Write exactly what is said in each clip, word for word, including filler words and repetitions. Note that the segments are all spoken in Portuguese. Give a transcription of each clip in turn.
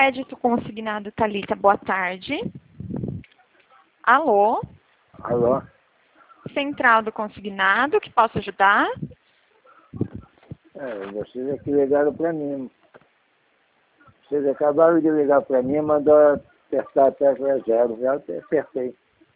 Crédito Consignado Thalita, boa tarde. Alô? Alô? Central do Consignado, que posso ajudar? É, vocês aqui ligaram para mim. Vocês acabaram de ligar para mim e mandaram apertar a tecla zero. Já até apertei.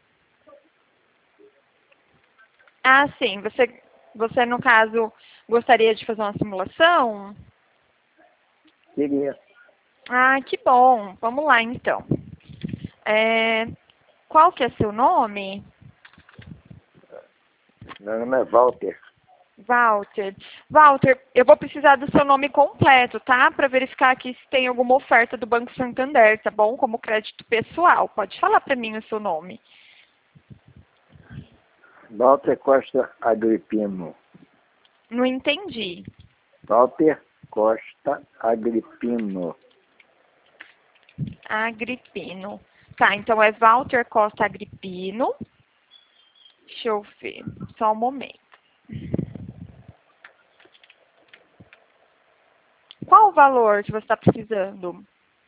Ah, sim. Você, você, no caso, gostaria de fazer uma simulação? Queria. Ah, que bom. Vamos lá, então. É, qual que é seu nome? Meu nome é Walter. Walter. Walter, eu vou precisar do seu nome completo, tá? Para verificar aqui se tem alguma oferta do Banco Santander, tá bom? Como crédito pessoal. Pode falar para mim o seu nome. Walter Costa Agripino. Não entendi. Walter Costa Agripino. Agripino. Tá, então é Walter Costa Agripino. Deixa eu ver. Só um momento. Qual o valor que você está precisando?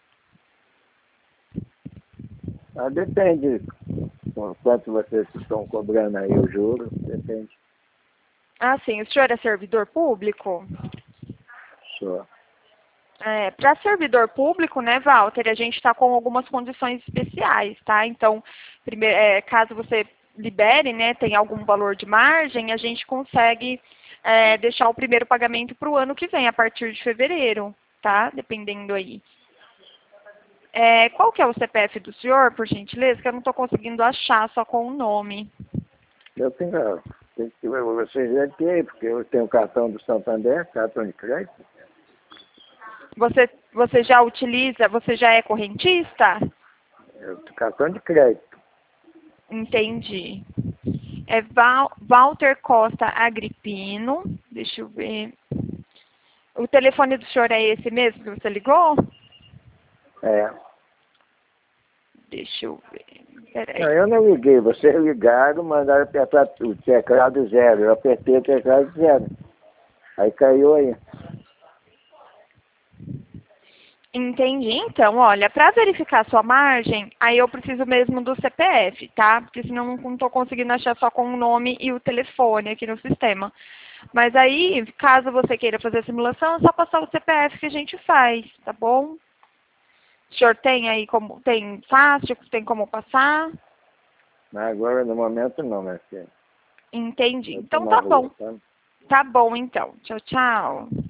Ah, depende com quanto vocês estão cobrando aí o juro. Depende. Ah, sim. O senhor é servidor público? Só. É, para servidor público, né, Walter, a gente está com algumas condições especiais, tá? Então, primeiro, é, caso você libere, né, tem algum valor de margem, a gente consegue é, deixar o primeiro pagamento para o ano que vem, a partir de fevereiro, tá? Dependendo aí. É, qual que é o C P F do senhor, por gentileza? Que eu não estou conseguindo achar só com o nome. Eu tenho, tem que vocês devem ter aí, porque eu tenho cartão do Santander, cartão de crédito. Você, você já utiliza, você já é correntista? Eu tenho cartão de crédito. Entendi. É Val, Walter Costa Agripino. Deixa eu ver. O telefone do senhor é esse mesmo que você ligou? É. Deixa eu ver. Peraí. Não, eu não liguei, vocês ligaram, mandaram apertar o teclado zero. Eu apertei o teclado zero. Aí caiu aí. Entendi. Então, olha, para verificar sua margem, aí eu preciso mesmo do C P F, tá? Porque senão não estou conseguindo achar só com o nome e o telefone aqui no sistema. Mas aí, caso você queira fazer a simulação, é só passar o C P F que a gente faz, tá bom? O senhor tem aí como, tem fácil, tem como passar? Mas agora, no momento, não, minha filha. Entendi. Eu tô Então na tá rua, bom. tá? Tá bom, então. Tchau, tchau.